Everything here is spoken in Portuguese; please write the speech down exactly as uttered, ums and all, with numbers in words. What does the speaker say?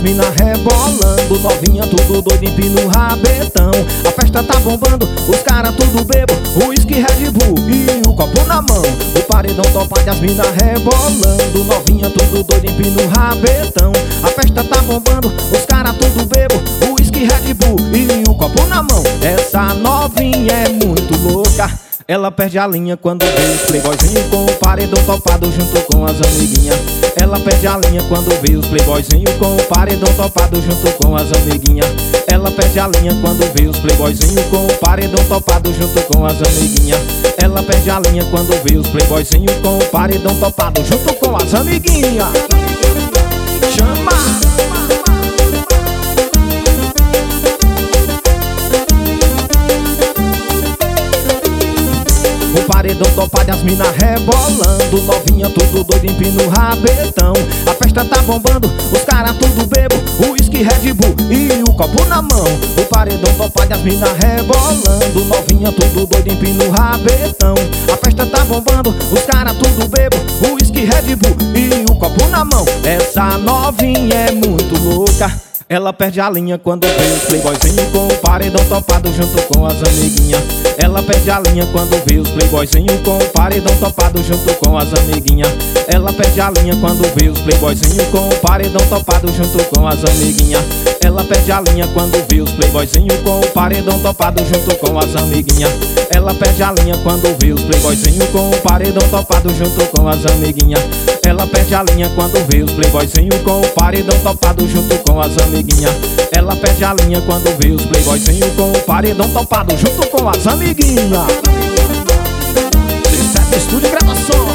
mina rebolando, novinha tudo doido, empina o rabetão. A festa tá bombando, os cara tudo bebo, uísque, Red Bull e o copo na mão. O paredão topado, as mina rebolando, novinha tudo doido, empina o rabetão. A festa tá bombando, os cara tudo bebo, uísque, Red Bull e o copo na mão. Essa novinha é muito louca, ela perde a linha quando vê os playboyzinho com o paredão topado junto com as amiguinhas. Ela perde a linha quando vê os playboyzinho com o paredão topado junto com as amiguinhas. Ela perde a linha quando vê os playboyzinho com o paredão topado junto com as amiguinhas. Ela perde a linha quando vê os playboyzinho com o paredão topado junto com as amiguinhas. Chama! Paredão topado, as mina rebolando, novinha tudo doido, empina o rabetão. A festa tá bombando, os cara tudo bebo, uísque, Red Bull e o copo na mão. O paredão topado, as mina rebolando, novinha tudo doido, empina o rabetão. A festa tá bombando, os cara tudo bebo, uísque, Red Bull e o copo na mão. Essa novinha é muito louca, ela perde a linha quando vê os playboyzinho com o paredão topado junto com as amiguinhas. Ela perde a linha quando vê os playboyzinho com o paredão topado junto com as amiguinhas. Ela perde a linha quando vê os playboyzinho com o paredão topado junto com as amiguinhas. Ela perde a linha quando vê os playboyzinho com o paredão topado junto com as amiguinhas. Ela perde a linha quando vê os playboyzinho com o paredão topado junto com as amiguinhas. Ela perde a linha quando vê os playboyzinho com o paredão topado junto com as amiguinhas. Ela perde a linha quando vê os playboyzinho com o paredão topado junto com as amiguinhas. D sete Estúdio Gravação.